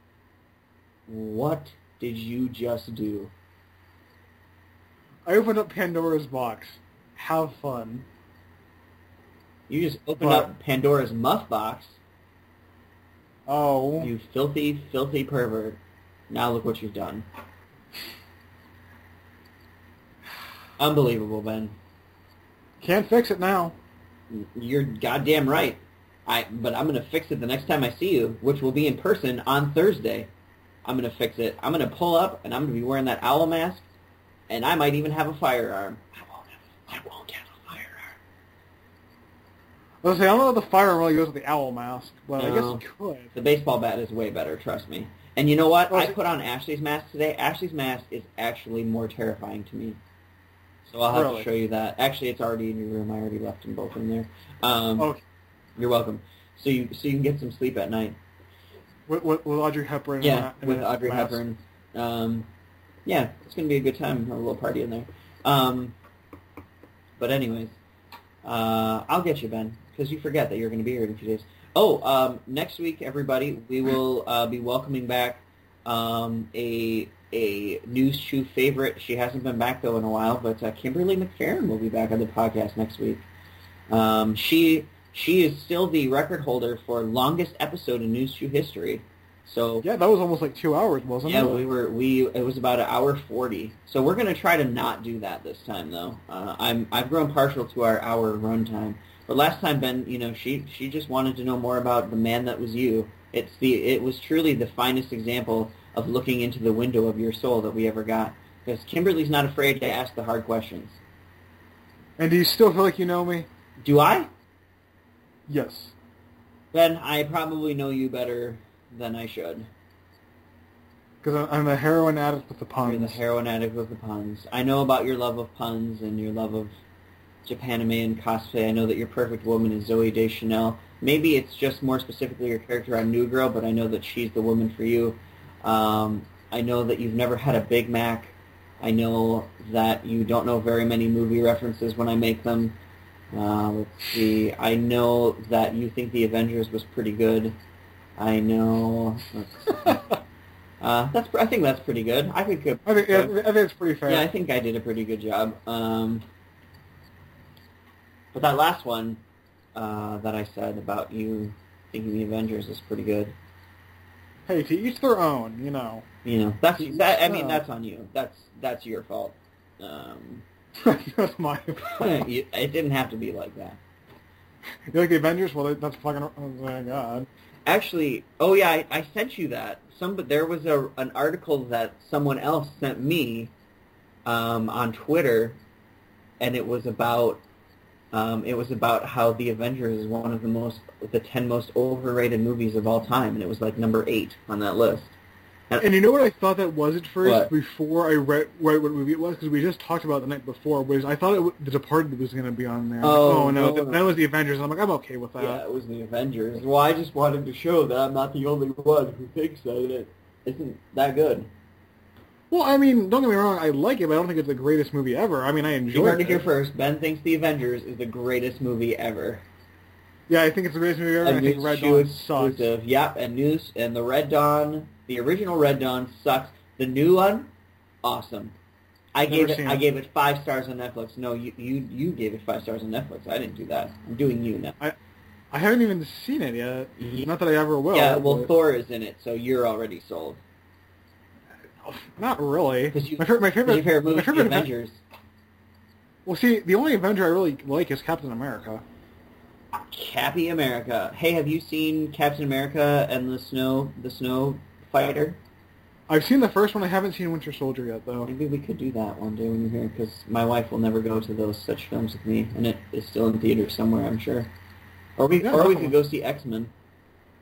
What did you just do? I opened up Pandora's box. Have fun. You just opened What? up Pandora's muff box. Oh. You filthy, filthy pervert. Now look what you've done. Unbelievable, Ben. Can't fix it now. You're goddamn right. But I'm going to fix it the next time I see you, which will be in person on Thursday. I'm going to fix it. I'm going to pull up, and I'm going to be wearing that owl mask, and I might even have a firearm. I won't have a firearm. I was gonna say, I don't know if the firearm really goes with the owl mask, but I guess No. it could. The baseball bat is way better, trust me. And you know what? Well, I put on Ashley's mask today. Ashley's mask is actually more terrifying to me. So I'll have Really? to show you that. Actually, it's already in your room. I already left them both in there. Okay. You're welcome. So you can get some sleep at night. With Audrey Hepburn. Yeah, in with a Audrey mask. Hepburn. Yeah, it's going to be a good time. Have a little party in there. But anyways, I'll get you, Ben, because you forget that you're going to be here in a few days. Oh, next week, everybody, we will be welcoming back a News Chew favorite. She hasn't been back, though, in a while, but Kimberly McFerrin will be back on the podcast next week. She is still the record holder for longest episode in News Chew history. So Yeah, that was almost like 2 hours, wasn't yeah, it? it was about 1:40. So we're gonna try to not do that this time, though. I've grown partial to our hour run time. But last time, Ben, she just wanted to know more about the man that was you. It was truly the finest example of looking into the window of your soul that we ever got. Because Kimberly's not afraid to ask the hard questions. And do you still feel like you know me? Do I? Yes. Ben, I probably know you better than I should. Because I'm the heroin addict with the puns. You're the heroin addict with the puns. I know about your love of puns and your love of Japanime and cosplay. I know that your perfect woman is Zooey Deschanel. Maybe it's just more specifically your character on New Girl, but I know that she's the woman for you. I know that you've never had a Big Mac. I know that you don't know very many movie references when I make them. Let's see. I know that you think The Avengers was pretty good. I know. I think that's pretty good. I think it's pretty fair. yeah, I think I did a pretty good job. But that last one that I said about you thinking The Avengers is pretty good. Hey, to each their own, you know. That's on you. That's your fault. That's my... It didn't have to be like that. You like the Avengers? Well, that's fucking... Oh, my God. Actually, oh yeah, I sent you that. There was an article that someone else sent me on Twitter, and it was about how The Avengers is one of the 10 most overrated movies of all time, and it was like number 8 on that list. And you know what I thought that was at first What? before I read what movie it was? Because we just talked about it the night before. Was I thought The Departed was going to be on there. Oh, no, no. that was The Avengers. And I'm like, I'm okay with that. Yeah, it was The Avengers. Well, I just wanted to show that I'm not the only one who thinks that it isn't that good. Well, I mean, don't get me wrong, I like it, but I don't think it's the greatest movie ever. I mean, I enjoy You heard it it. here first. Ben thinks The Avengers is the greatest movie ever. Yeah, I think it's the greatest movie ever. and I think Red Shoe Dawn sucks. exclusive. Yep, and the Red Dawn, the original Red Dawn sucks. The new one, awesome. I gave it 5 stars on Netflix. No, you gave it 5 stars on Netflix. I didn't do that. I'm doing you now. I haven't even seen it yet. Not that I ever will. Yeah, well, but- Thor is in it, so you're already sold. Not really. Because My favorite movie is The Avengers. Well, see, the only Avenger I really like is Captain America. Cappy America. Hey, have you seen Captain America and the Snow Fighter? I've seen the first one. I haven't seen Winter Soldier yet, though. Maybe we could do that one day when you're here, because my wife will never go to such films with me, and it is still in theaters somewhere, I'm sure. Or we definitely. could go see X-Men.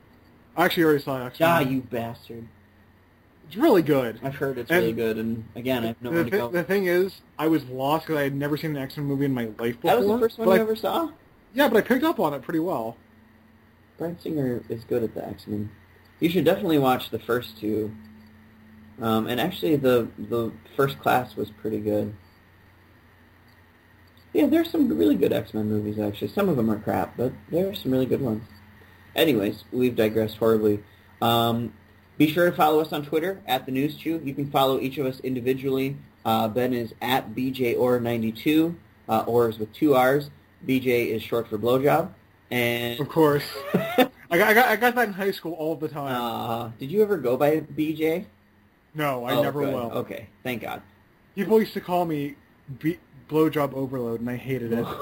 I actually already saw X-Men. Ah, you bastard. It's really good. I've heard it's And really good, and again, I have nowhere to go. The thing is, I was lost because I had never seen an X-Men movie in my life before. That was the first one you ever saw? Yeah, but I picked up on it pretty well. Bryan Singer is good at the X-Men. You should definitely watch the first two. And actually, the First Class was pretty good. Yeah, there's some really good X-Men movies, actually. Some of them are crap, but there are some really good ones. Anyways, we've digressed horribly. Be sure to follow us on Twitter, @TheNewsChew. You can follow each of us individually. Ben is @BJOR92. Or is with 2 R's. BJ is short for blowjob. And Of course. I got that in high school all the time. Did you ever go by BJ? No, I never good. will. Okay, thank God. People used to call me blowjob overload, and I hated it.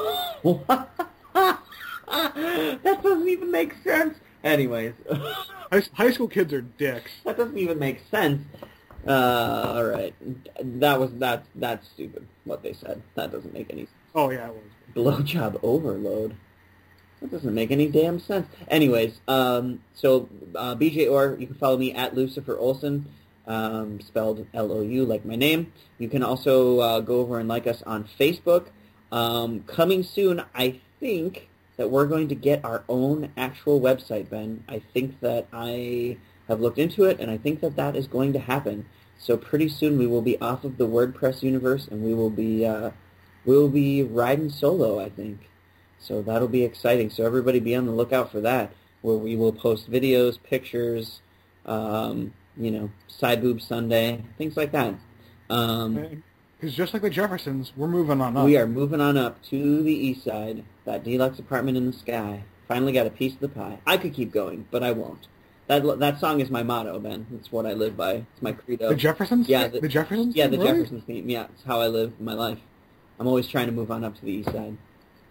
That doesn't even make sense. Anyways. High school kids are dicks. That doesn't even make sense. All right. That's stupid, what they said. That doesn't make any sense. Oh, yeah, it was. Blowjob overload. That doesn't make any damn sense. Anyways, so BJ Orr, you can follow me @Lucifer Olson, spelled L-O-U, like my name. You can also go over and like us on Facebook. Coming soon, I think that we're going to get our own actual website, Ben. I think that I have looked into it, and I think that that is going to happen. So pretty soon we will be off of the WordPress universe, and we will be riding solo, I think. So that'll be exciting. So everybody be on the lookout for that, where we will post videos, pictures, side boob Sunday, things like that. Because just like the Jeffersons, we're moving on up. We are moving on up to the east side, that deluxe apartment in the sky. Finally got a piece of the pie. I could keep going, but I won't. That song is my motto, Ben. It's what I live by. It's my credo. The Jeffersons? Yeah. The Jeffersons? Yeah, the really? Jeffersons theme. Yeah, it's how I live my life. I'm always trying to move on up to the east side.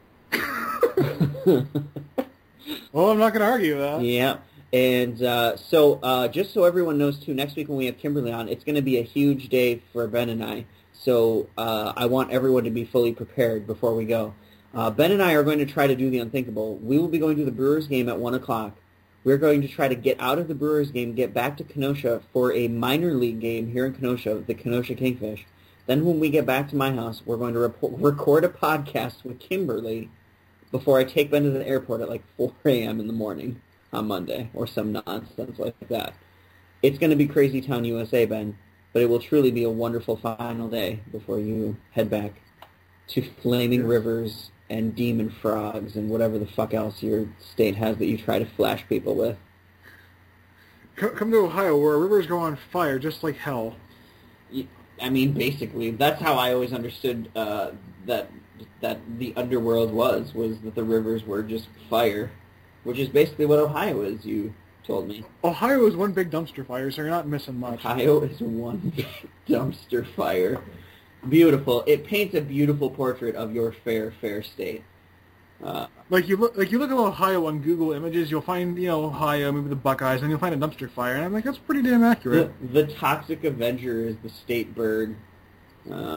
Well, I'm not going to argue that. Yeah. And so just so everyone knows, too, next week when we have Kimberly on, it's going to be a huge day for Ben and I. So I want everyone to be fully prepared before we go. Ben and I are going to try to do the unthinkable. We will be going to the Brewers game at 1 o'clock. We're going to try to get out of the Brewers game, get back to Kenosha for a minor league game here in Kenosha, the Kenosha Kingfish. Then when we get back to my house, we're going to record a podcast with Kimberly before I take Ben to the airport at like 4 a.m. in the morning on Monday, or some nonsense like that. It's going to be Crazy Town, USA, Ben, but it will truly be a wonderful final day before you head back to Flaming Rivers and Demon Frogs and whatever the fuck else your state has that you try to flash people with. Come to Ohio, where rivers go on fire just like hell. I mean, basically, that's how I always understood that the underworld was that the rivers were just fire, which is basically what Ohio is, you told me. Ohio is one big dumpster fire, so you're not missing much. Ohio is one big dumpster fire. Beautiful. It paints a beautiful portrait of your fair state. Like you look at Ohio on Google Images, you'll find Ohio, maybe the Buckeyes, and you'll find a dumpster fire, and I'm like, that's pretty damn accurate. The Toxic Avenger is the state bird. I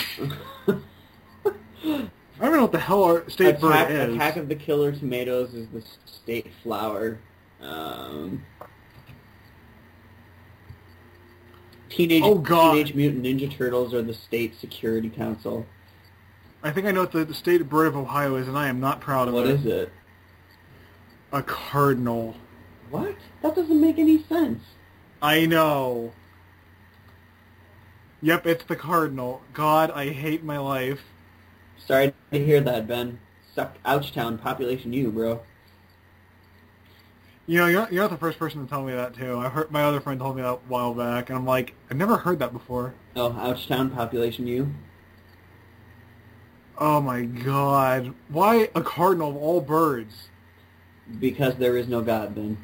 don't know what the hell our state bird is. Attack of the Killer Tomatoes is the state flower. Teenage Mutant Ninja Turtles are the state security council. I think I know what the state bird of Ohio is, and I am not proud of it. What is it? A cardinal. What? That doesn't make any sense. I know. Yep, it's the cardinal. God, I hate my life. Sorry to hear that, Ben. Suck Ouchtown, population you, bro. You're not the first person to tell me that, too. I heard my other friend told me that a while back, and I'm like, I've never heard that before. Oh, Ouchtown, population you? Oh my God. Why a cardinal of all birds? Because there is no God, Ben.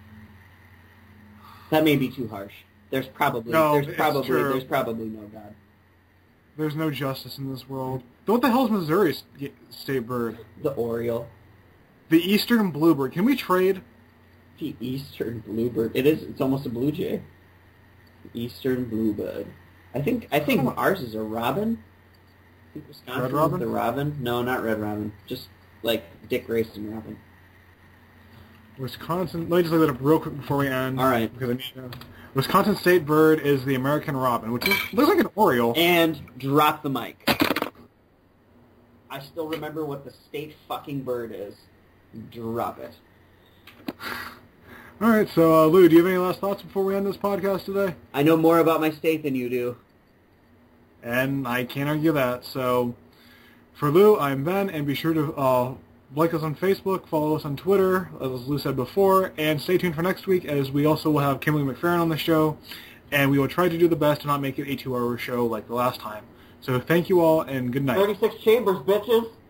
That may be too harsh. There's probably no God. There's no justice in this world. What the hell is Missouri's state bird? The Oriole. The eastern bluebird. Can we trade? The eastern bluebird. It's almost a blue jay. Eastern bluebird. I think ours is a robin. I think Wisconsin Red robin? is the robin. No, not red robin. Just like Dick Grayson robin. Wisconsin. Let me just look that up real quick before we end. All right. Because I need to. Wisconsin state bird is the American robin, which looks like an oriole. And drop the mic. I still remember what the state fucking bird is. Drop it. All right, so Lou, do you have any last thoughts before we end this podcast today? I know more about my state than you do. And I can't argue that. So for Lou, I'm Ben, and be sure to like us on Facebook, follow us on Twitter, as Lou said before, and stay tuned for next week, as we also will have Kimberly McFerrin on the show, and we will try to do the best to not make it a 2-hour show like the last time. So thank you all, and good night. 36 chambers, bitches.